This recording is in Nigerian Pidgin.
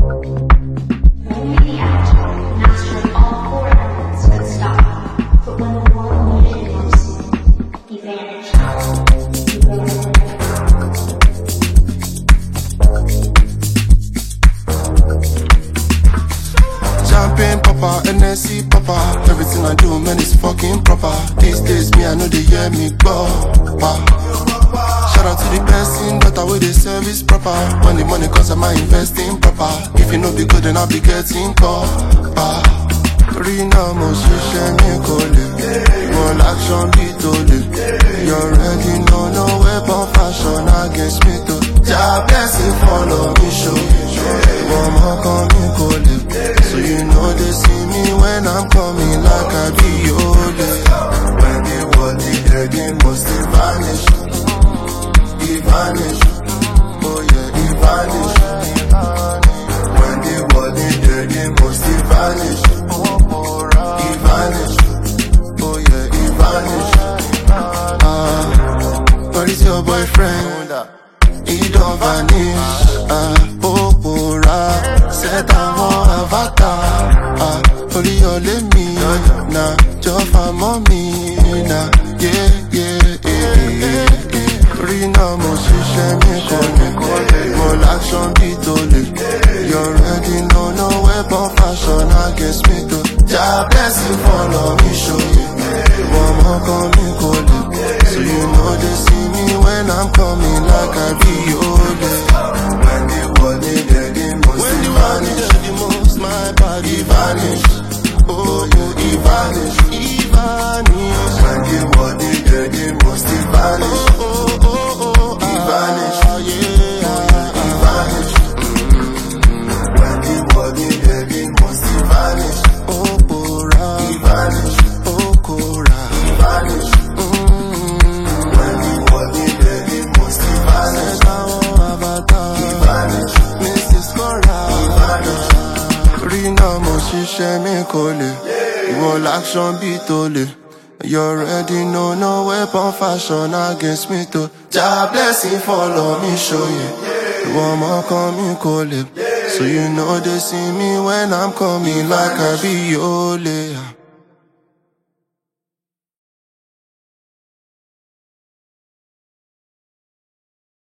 Only the agile, mastering all four elements could stop him. But when the world needed him most, he vanished. Champagne popper, NSC popper. Everything I do, man, is fucking proper. These days, me, I know they hear me go. Shout out to the person that I will the service proper. When the money comes, I might invest in proper. If you know be good, then I'll be getting caught. Rina mo ṣiṣẹ́ mi kò lè. One action be told. You already know no weapon fashion against me to. Jah blessing follow me show. One more come me kò lè. So you know they see me when I'm coming like I be Yole. When they want the dead, they must vanish. He vanish. Oh yeah, he vanish. When they want the dead, they must vanish. He vanish. Oh yeah, he vanish. What is your boyfriend? He don't vanish. Popora, set on avatar. Only your let me nah, just for mommy nah. Yeah. Rina mo ṣiṣẹ́ mi kò lè. More action be told. You already know no weapon fashion against me to. Jah blessing follow me show you. One more come me kò lè. So you know they see me when I'm coming like I be Yole. When they want it, they must my body vanish. Oh, he vanish. When they want it, they must vanish. He vanish. He vanish. When they want it, they must vanish. He vanish. He vanish. When they want it, they must vanish. He vanish. Mrs. Cora. He vanish. Rina mo ṣiṣẹ́ mi kò lè. Ìwọ l'action be told. You already know no weapon fashion against me to. Jah blessing follow me show you. One more come me kò lè. So you know they see me when I'm coming like I be Yole.